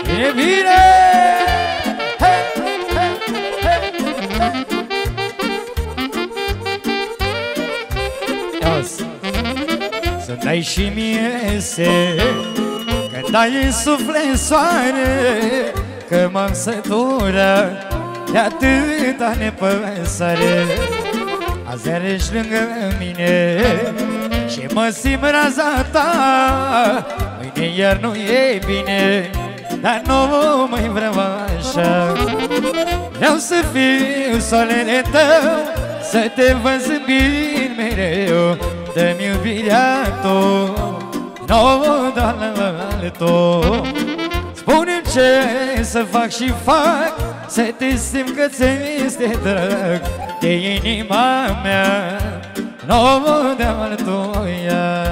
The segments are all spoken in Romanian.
Bine, bine! Să dai și mie se, că dai în suflet soare, că m-am săturat de atâta nepăsare. Azi ești lângă mine și mă simt raza ta, mâine iar nu e bine, dar nu mai vreau așa. Vreau să fiu soarele tău, să te văd zâmbind mereu, dă-mi iubirea tu, nouă doar la altul. Spune-mi ce să fac și fac, să te simt că ți-este drag de inima mea, nouă de altuia.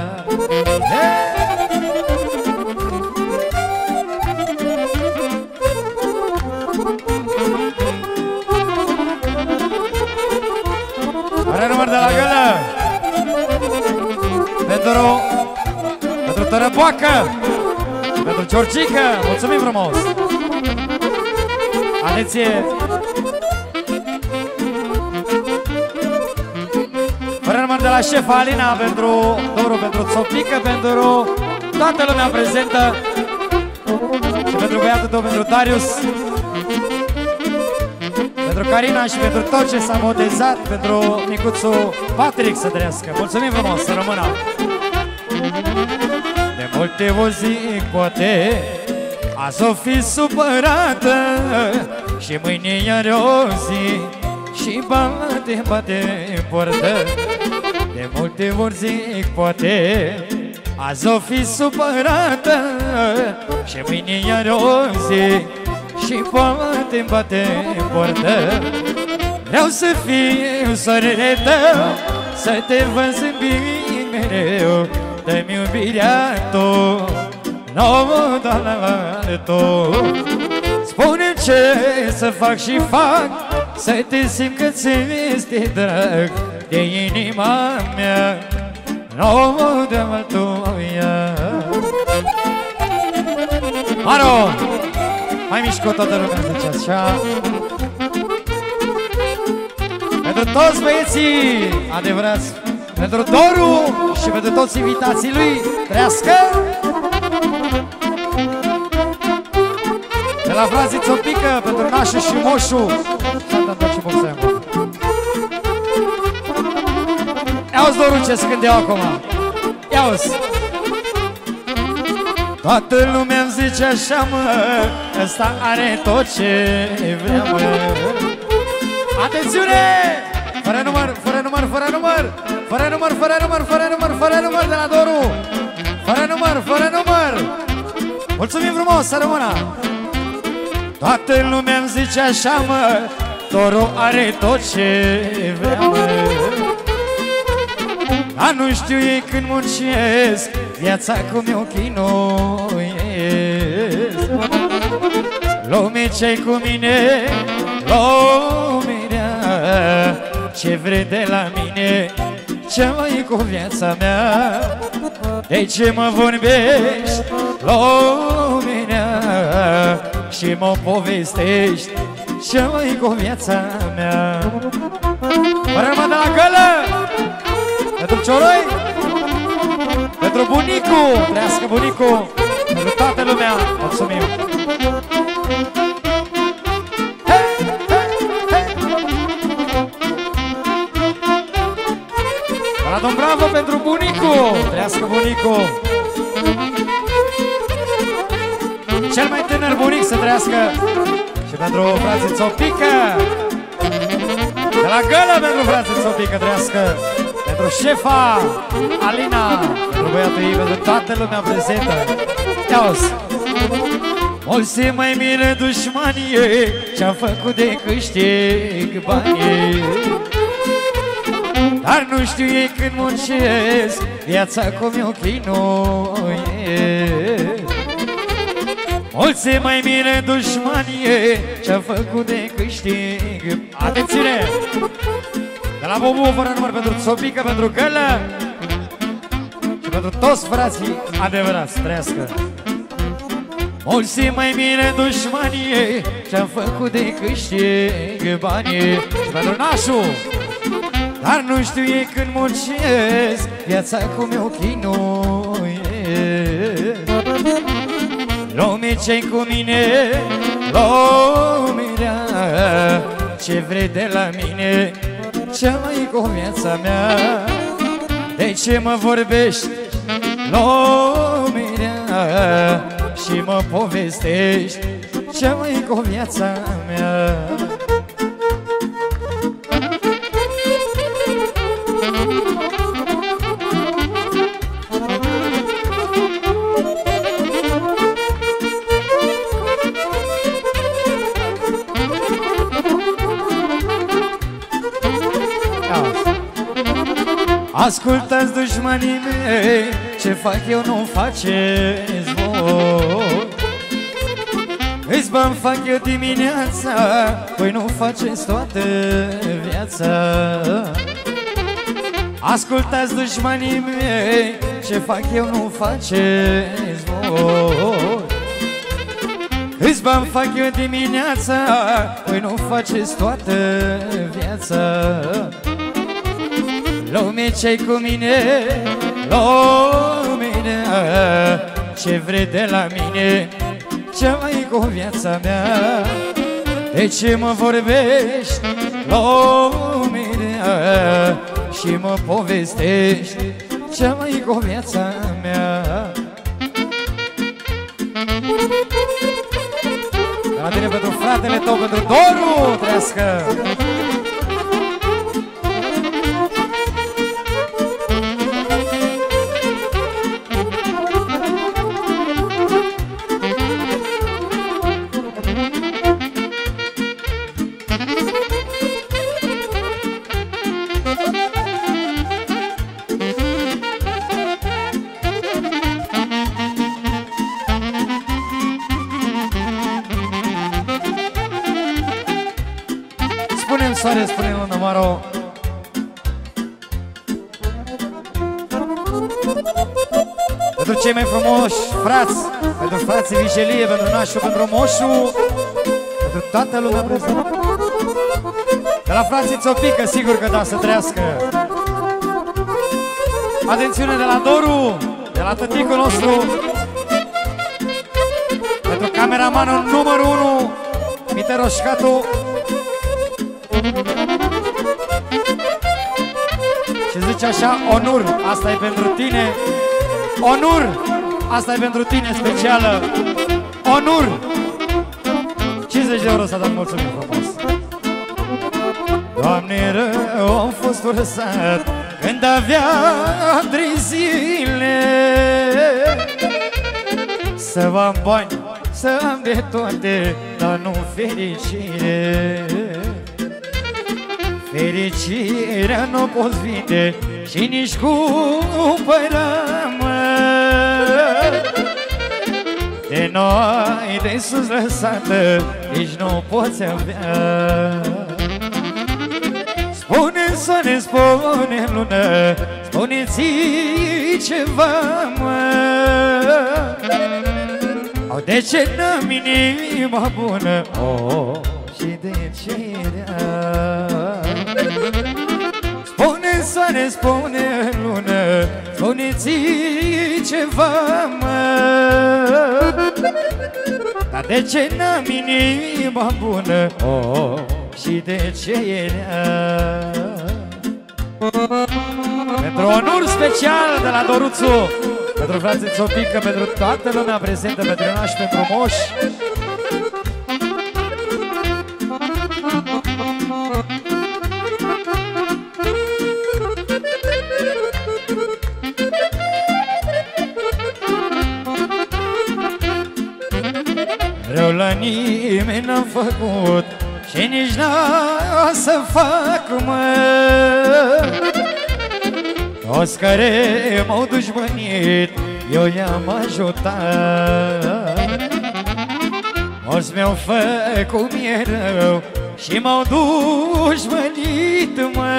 Are număr de la gălă pentru Tărăboacă, pentru Georgica, mulțumim frumos! Atenție! Fără număr de la șefa Alina, pentru Doru, pentru Țopică, pentru toată lumea prezentă și pentru băiatul tău, pentru Darius, pentru Carina și pentru tot ce s-a botezat, pentru micuțul Patrick să trăiască. Mulțumim frumos, să rămână! De multe ori zic, poate azi o fi supărată și mâine iar o zi și bate în portă. De multe ori zic, poate azi o fi supărată și mâine iar o zi și bate în portă. Vreau să fiu soarele tău, să te văd zâmbind mereu, dă-mi iubirea tu, nouă doar la altul. Spune-mi ce să fac și fac, să te simt că ți-este drag de inima mea, nouă de altuia. Maro, mai mișcă toată lumea, zice așa. Pentru toți băieții adevărați, pentru Doru și pentru toți invitații lui, trăiască! De la frații Țopică, pentru Nașu și Moșu. Ia-uzi, Doru, ce scând eu acum. Ia-uzi. Toată lumea îmi zice așa, mă, ăsta are tot ce vrea, mă. Atențiune! Fără număr, fără număr, fără număr, fără număr, fără număr, fără număr, fără număr de la Doru. Fără număr, fără număr. Mulțumim frumos, să rămână. Toată lumea îmi zice așa, mă, Doru are tot ce vrea, mă. Dar nu știu ei când muncesc, viața cum eu chinuiesc. Lume ce-i cu mine, lumea, ce vrei de la mine, ce mai cu viața mea? De ce mă vorbești, lumea, și mă povestești, ce mai cu viața mea? Rămân de la gălă, pentru Cioroi, pentru bunicu, trăiască bunicu, pentru toată lumea, mulțumim! Un bravo pentru bunicu, trăiască bunicu. Cel mai tânăr bunic să trăiască. Și pentru frații Țopică, de la gălă pentru frații Țopică, trăiască. Pentru șefa Alina, pentru băiatul ei, pentru toată lumea prezentă. Ia-uzi. Mulți se mai miră dușmanie, ce-am făcut de câștig banii. Dar nu știu ei când muncesc, viața cum eu chinuiesc. Mulți se mai miră dușmanie, ce-am făcut de câștig. Atențiune! De la Bobu, fără număr, pentru Țopică, pentru Gălă și pentru toți frații adevărați, trăiască. mulți simt mai bine dușmanii ce-am făcut de câștig banii. Pentru nașul, dar nu știu ei când muncesc, viața cum eu chinuiesc. Lumea ce-i cu mine, lumea, ce vrei de la mine, ce mai cu viața mea? De ce mă vorbești, lumea, și mă povestești, ce mai cu viața mea? Ascultați dușmanii mei, ce fac eu nu faceți voi. Îți fac eu dimineața, voi nu faceți toată viața. Ascultați dușmanii mei, ce fac eu nu faceți voi. Îți fac eu dimineața, voi nu faceți toată viața. Lumea ce-i cu mine, lumea, ce vrei de la mine, ce mai cu viața mea? De ce mă vorbești, lumea, și mă povestești, ce mai cu viața mea? La tine pentru fratele tău, pentru Doru, trească! Soare, spune Luna Maro. Pentru cei mai frumoși frați, pentru frații Vigelie, pentru nașul, pentru moșul, pentru toată lumea prezentă. De la frații Țopică, sigur că da, să trăiască. Atențiune de la Doru, de la tăticul nostru, pentru cameramanul numărul 1, Mite Roșcatu. Și zice așa, Onur, asta e pentru tine. Onur, asta e pentru tine specială. Onur, 50 de euro s-a dat, mulțumim frumos. Doamne, rău am fost ursat când aveam 3 zile, să am bani, să am de toate, dar nu fericire. Fericirea nu poți vinde și nici cumpăra, mă. De noi de sus lăsată, nici nu poți avea. Spune soare, spune lună, spune-ți ceva, mă. Au, de ce n-am inima bună, oh, și de ce rea? Spune soare, spune lună, spune-ți ceva, mă. Dar de ce n-am inima bună, oh, și de ce e rea? Pentru onur special de la Doruțu, pentru frații Țopică, pentru toată lumea prezentă, pentru naș, pentru moș. Rău la nimeni n-am făcut și nici n-o să fac, mă. Toți care m-au dușmănit, eu i-am ajutat. Mulți mi-au făcut mie rău și m-au dușmănit, mă.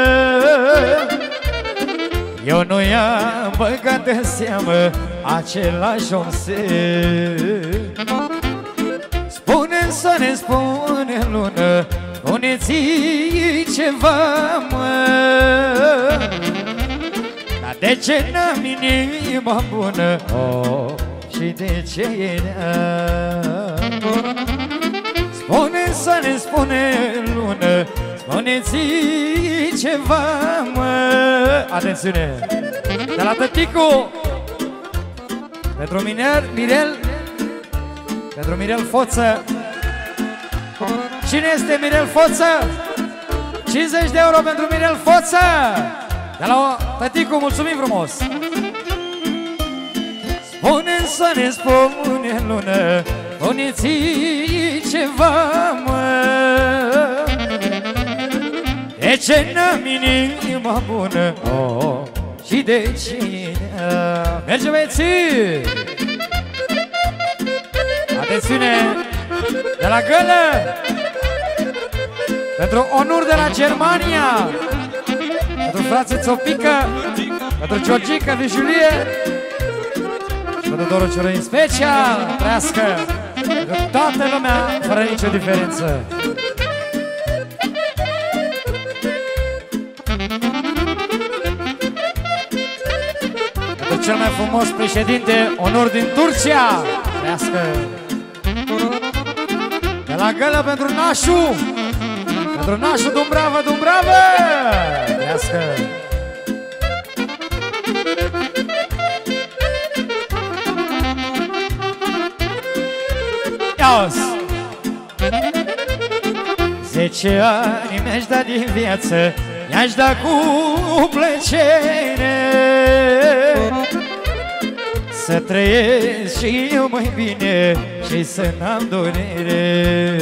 Eu nu i-am băgat în seamă același om se. spune lună, spune-ți ceva, mă. Dar de ce n-am inima bună, oh, și de ce e rea? Spune să ne spune lună, spune-ți ceva, mă. Atențiune! De la tăticu pentru Mirel, pentru Mirel Foță. Cine este Mirel Foță? 50 de euro pentru Mirel Foță. De la tăticu, mulțumim frumos. Spune să ne spune lună, spune-ți ceva, mă. De ce n-am inima bună, oh, și de cine? Merge, băieții! Atențiune! De la Gălă, pentru Onur de la Germania, pentru frații Țopică, pentru Georgica de Julie și pentru Doru Ciorăin special, trăiască pentru toată lumea, fără nicio diferență. Pentru cel mai frumos președinte, Onur din Turcia, trăiască. De la Gălă pentru Nașu, pentru Nașu Dumbravă, Dumbravă, trăiască. Ia-os! 10 ani mi-aș da din viață, i-aș da cu plăcere, să trăiesc și eu mai bine și să n-am durere.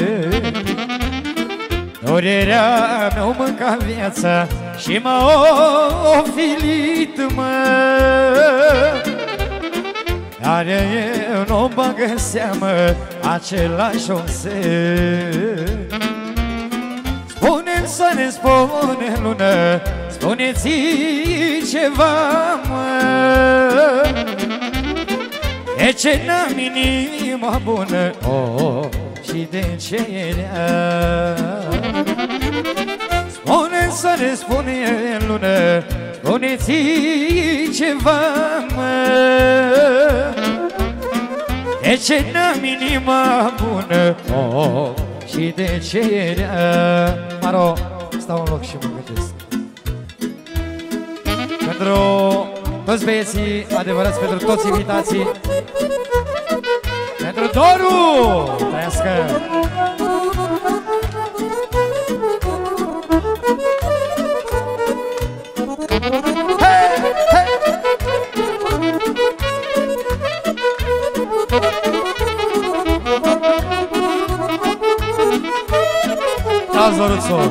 Durerea mi-o mânca viața și m-a ofilit, mă. Dar eu nu bag în seamă același omset. Spune-mi să ne spune lună, spune-ți ceva, mă. De ce n-am inima bună, oh, și de ce e rea? Spune să ne spune lună, spune-ți ceva, mă. De ce n-am inima bună, oh, și de ce e rea? Maro, stau în loc și mă gândesc. Pentru toți băieții adevărați, pentru toți invitații, pentru Doru, trăiască! Hey, hey! Dați, Doruțo!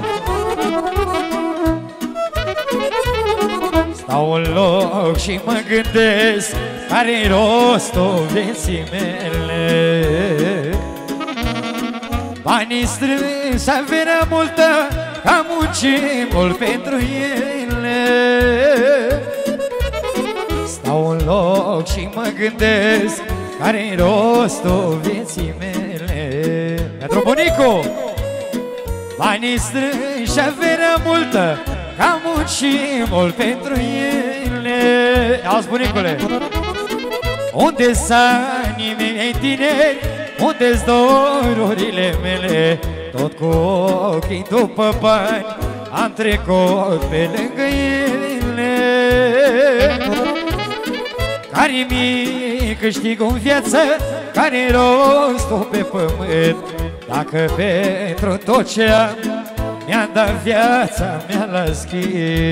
Stau în loc și mă gândesc care-i rostul vieții mele. Banii strânși, averea multă, am muncit mult pentru ele. Stau în loc și mă gândesc care-i rostul vieții mele. Pentru bunicu! Banii strânși, averea multă, am muncit mult pentru ele. Auzi, bunicule! Unde-s anii mei tineri, unde-s dorurile mele? Tot cu ochii după bani am trecut pe lângă ele. Care mi câștig în viață, care-i rostul pe pământ, dacă pentru tot ce am mi-am dat viața mea la schimb.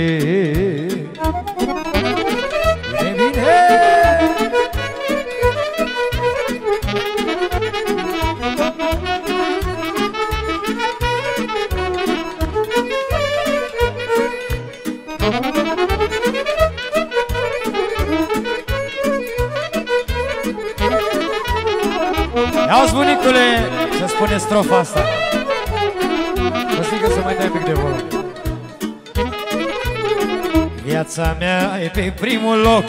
Bine, bine! Ia-uzi, bunicule, să spune strofa asta. Vă zic că să mai dai un pic de volum. Viața mea e pe primul loc,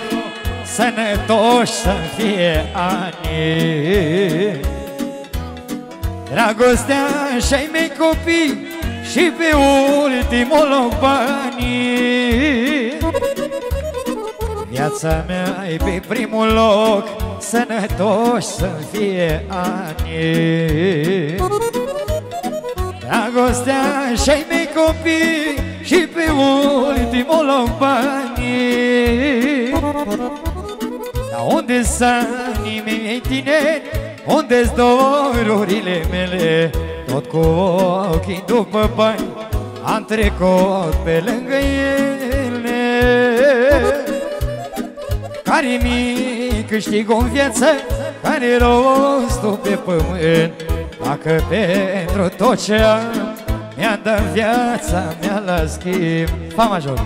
sănătoși să-mi fie ani. dragostea și-ai mei copii și pe ultimul loc banii. Viața mea e pe primul loc, sănătoși să-mi fie ani. Dragostea și-ai mei copii și pe ultimul loc banii. Dar unde-s anii mei tineri, unde-s dorurile mele? Tot cu ochii după bani am trecut pe lângă ele. Care mi câștigă în viață, care rostul pe pământ, dacă pentru tot ce am mi-a dat viața mea la schimb. Fa major.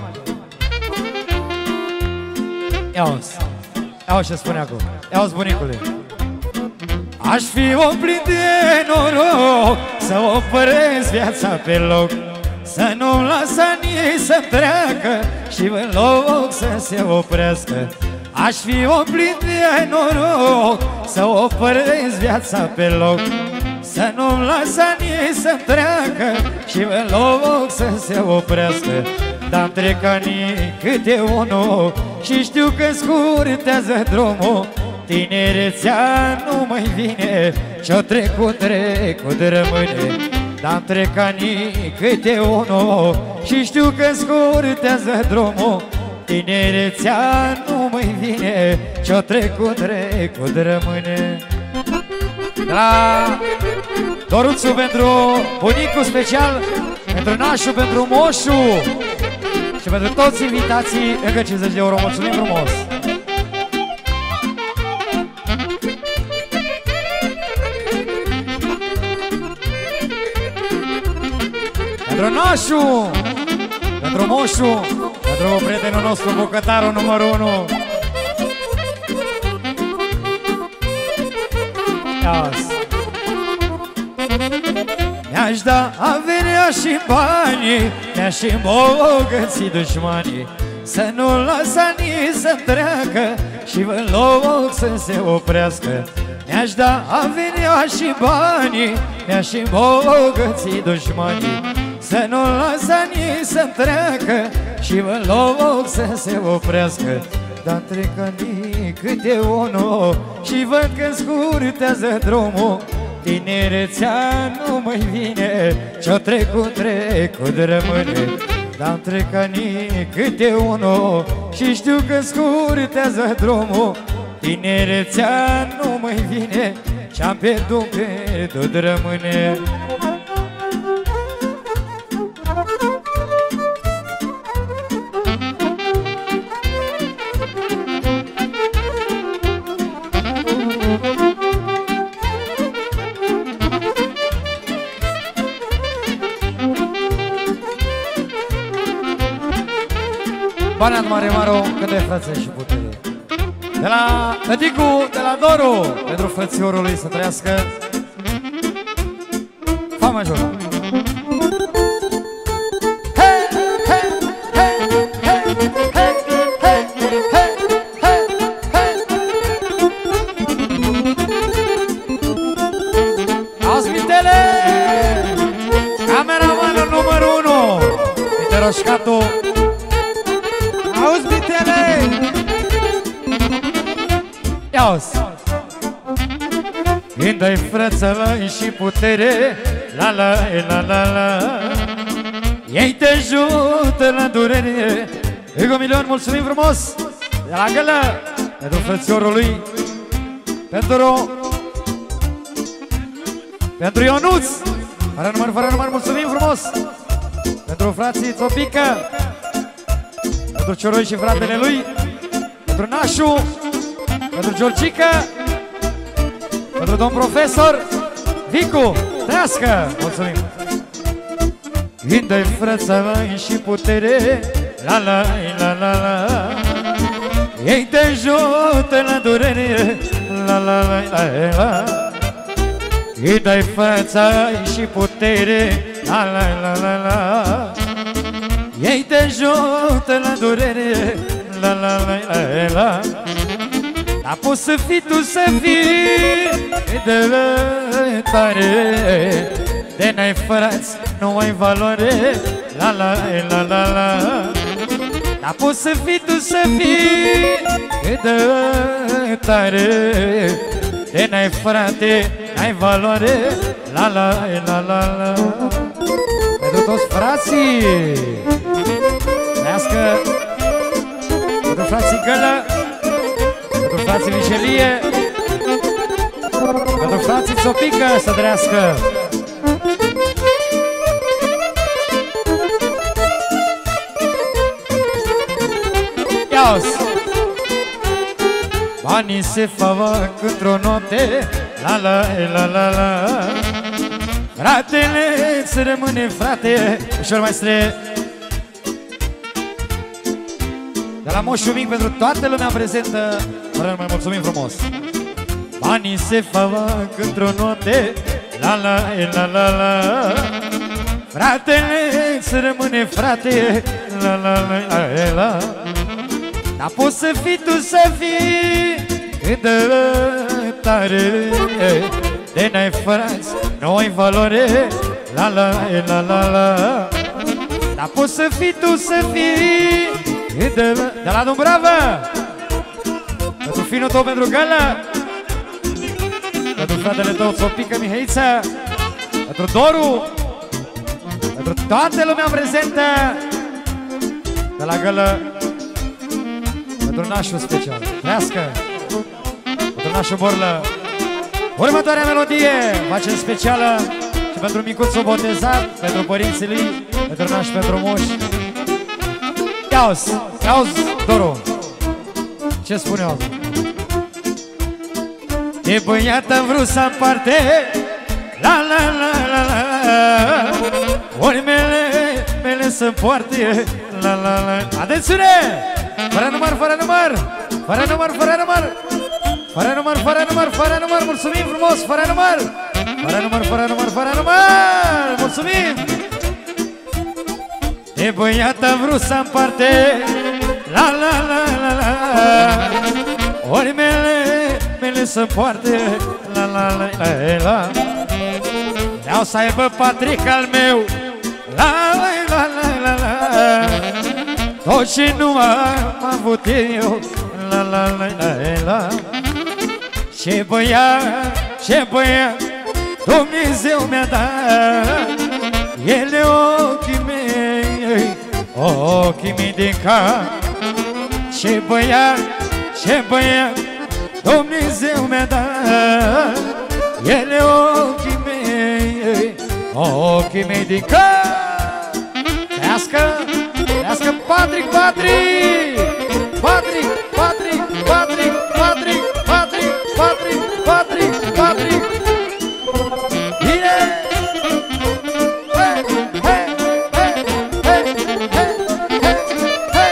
Ia-o-ți, ia-o ce spune acum. Ia-o-ți, bunicule. Aș fi om plin de noroc să opresc viața pe loc, să nu-mi las anii să-mi treacă și în loc să se oprească. Aș fi om plin de noroc să opresc viața pe loc, să nu-mi las anii să-mi treacă și în loc să se oprească. Dar-mi trec anii câte unul și știu că scurtează drumul. Tinerețea nu mai vine și-o trecut rămâne. Dar-mi trec anii câte unul și știu că scurtează drumul. Tinerețea nu mai vine și-o trecut rămâne. De la Doruțu pentru bunicul special, pentru nașul, pentru moșu și pentru toți invitații, încă 50 de euro. Mulțumim frumos! Pentru nașu, pentru moșu, pentru prietenul nostru, bucătarul numărul 1. Mi-aș da averea și banii, mi-aș îmbogăți dușmanii, să nu las anii să treacă și în loc să se oprească. Mi-aș da averea și banii, mi-aș îmbogăți dușmanii, să nu las anii să treacă și în loc să se oprească. Dar trec anii câte unul și văd că scurtează drumul. Tinerețea nu mai vine și-o trecut rămâne. Dar trec anii câte unul și știu că scurtează drumul. Tinerețea nu mai vine și-am pierdut rămâne. Banat Mare Maro, câte frățe și putere. De la Tăticu, de la Doru, pentru frățiorul lui să trăiască. Fa major. Auzi, Mitele! Cameramanul numărul 1, Mite Roșcatu. Auzi, Mitele! Ia-o-ți! Când ai frățălăi și putere, la la la la la, ei te ajută la durere. Încă 1 milion, mulțumim frumos! De la Gălă, pentru frățiorul lui, pentru Ionuț, fără număr, mulțumim frumos! Pentru frații Tropică, pentru Cioroi și fratele lui, pentru Nașu, pentru Georgica, pentru domn profesor Vicu, trească! Mulțumim! Când ai frățălăi și putere, la la la la la, ei te ajută la durere, la la la la la. Când ai frățălăi și putere, la la la la la, ei te ajută la durere, la la la la la. Dar poți să fii tu, să fii de tare, de n-ai frați, nu ai valoare, la la la la la. Dar poți să fii tu, să fii de tare, de n-ai frate, n-ai valoare, la la la la la. Pentru toți frații, trească, pentru frații Gălă, pentru frații Mișelie, pentru frații Țopică, să trească. Ia-os! Banii se fac într-o noapte, la la la la la. Fratele îți rămâne frate, ușor maestre. De la Moșu Mic pentru toată lumea prezentă, vă mai mulțumim frumos. Banii se fac într-o noapte, la la la la la. Fratele îți rămâne frate, la la la la la. Dar poți să fii tu, să fii cât de tare, de n-ai frați, nu ai valoare, la la la la la. Dar poți să fii tu, să fii cât de la Dumbrava, pentru finul tău, pentru Gala, pentru fratele tău Țopică Mihăița, pentru Doru, pentru toată lumea prezentă de la Gala, pentru nașul special, trească, pentru nașul Borlă. Următoarea melodie facem specială și pentru micuțul botezat, pentru părinții lui, pentru nași, pentru moși. Ia-os, ia-os, Doru, ce spune azi? De băiat am vrut să împarte, la la la la la, ori mele să poarte, la la la. Atențiune! Fără număr, fără număr, fără număr, fără număr, fără număr, fără număr, fără număr, mulțumim frumos, fără număr, fără număr, fără număr, fără număr, mulțumim! De băiat am vrut să împarte, la la la la la, ori mele să poarte, la la la la la. Vreau să aibă Patrick al meu, la la la la la, tot ce nu am avut eu, la la la la la. Ce băiat, ce băiat, Dumnezeu mi-a dat, ele ochii mei, ochii mei din cap. Ce băiat, ce băiat, Dumnezeu mi-a dat, ele ochii mei, ochii mei din cap. Trească, trească Patrick, Patrick, Patrick, Patrick, Patrick, Patrick, Patrick, Patrick, Patrick, Patrick. Bine! Hey, hey, hey, hey, hey, hey, hey.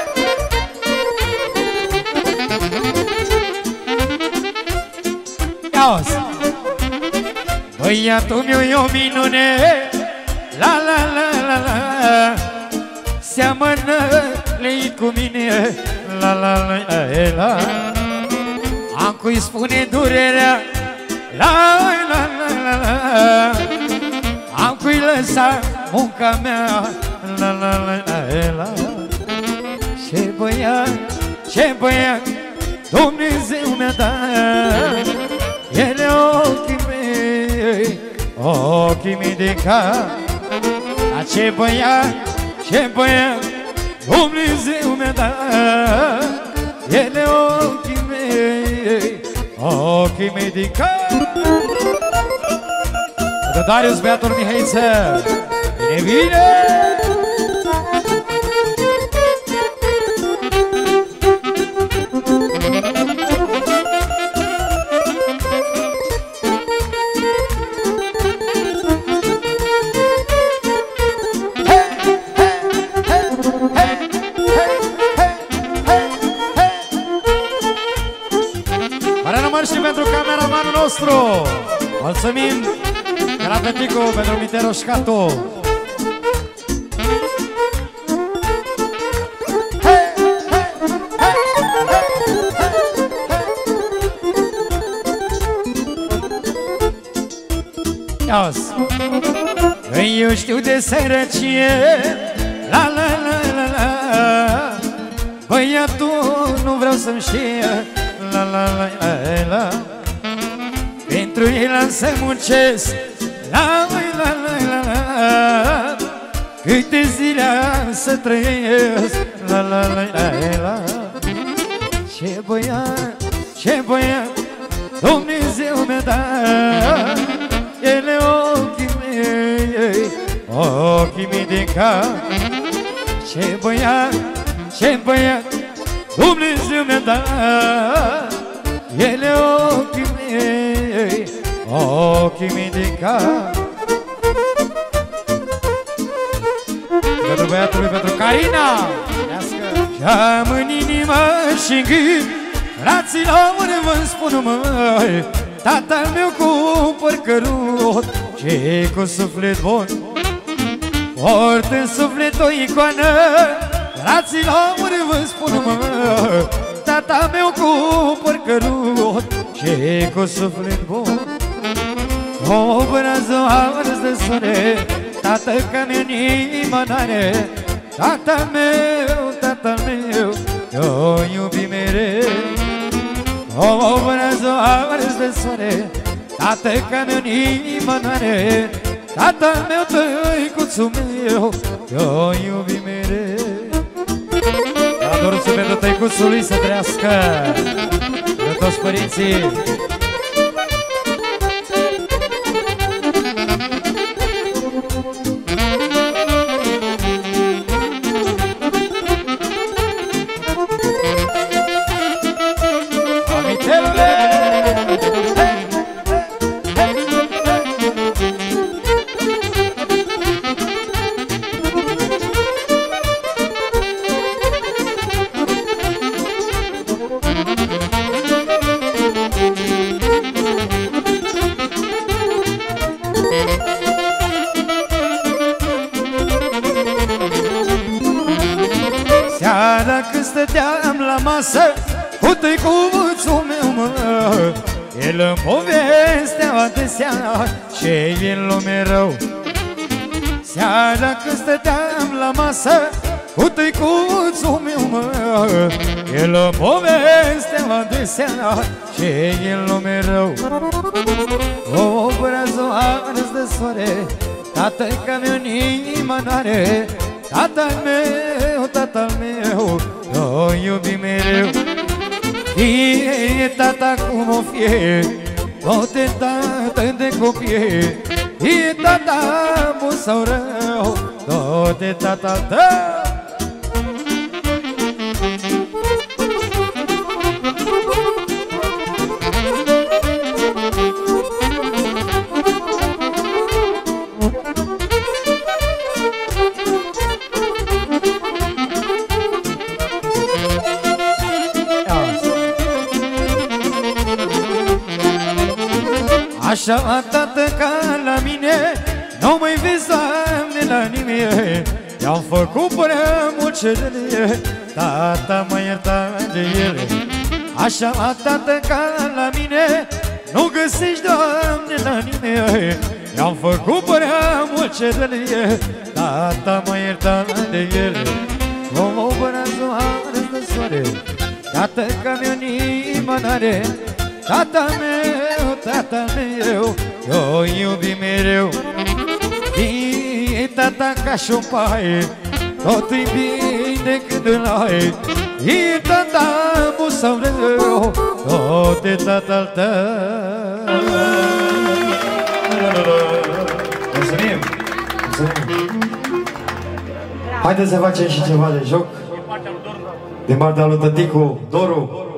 Ia-os! Băiatul meu e o minune, la la la la la, seamănă leit cu mine, la la la la la. Am cui spune durerea, la la la la la, am cui lăsa munca mea, la la la la la. Ce băiat, ce băiat, Dumnezeu mi-a dat, ele ochii mei, ochii mei de cap. Dar ce băiat, ce băiat, Dumnezeu mi-a dat, ele ochii mei, ochii mei din cap. De Darius, băiatul Mihăiță, bine, bine! Și pentru cameramanul nostru, mulțumim de la Peticu pentru Miteroșcatu. Eu știu de sărăcie, la la la la la. Băiatul nu vreau să-mi știe, la la la la la. Pentru el am să muncesc, la la la la la. Câte zile am să trăiesc, la la la la la. Ce băiat, ce băiat, Dumnezeu mi-a dat. Ele ochii mei, ochii mei de cap. Ce băiat, ce băiat, Dumnezeu mi-a dat. Ele ochii mei, ochii mei de cap. Pentru băiatului, pentru Carina. Și-am în inimă și-n gând, fraților vă spun măi, tatăl meu cu păr cărut și cu suflet bun, port în suflet o icoană. Fraților vă spun măi, tata meu cu păr cărut și cu suflet bun. O brăză ars de sore, tată ca mea inima n-are. Tata meu, eu iubi mereu. O brăză ars de soare, tată ca mea inima n-are. Tata meu, tăicuțul meu, eu iubi mereu. Adorul pentru tăicuțul lui să trăiască, de toți părinții. Seara când stăteam la masă cu tăicuțul meu, mă, el îmi povestea adesea și el lume rău. Seara când stăteam la masă cu tăicuțul meu, mă, el îmi povestea adesea și el lume rău. O brăză ars de soare, tată-ca meu inima n-are. Tatăl meu, eu iubi mereu. Fie tata cum o fie, tot e tată de copie. Fie tata bun sau rău, tot e tata tău. Așa, tată, ca la mine nu mai vezi, Doamne, la nimeni. I-am făcut prea mult cerelie, tata mă ierta de ele. Așa, tată, ca la mine nu găsești, Doamne, la nimeni. I-am făcut prea mult cerelie, tata mă ierta de ele. O brăză ars de soare, tată, ca mea inima n-are. Tata meu, eu iubi mereu. E tata ca și-o paie, tot-i bine când îl ai. E tata bun sau rău, tot e tata-l tău. Mulțumim! Haideți să facem și ceva de joc din partea lui tăticu Doru.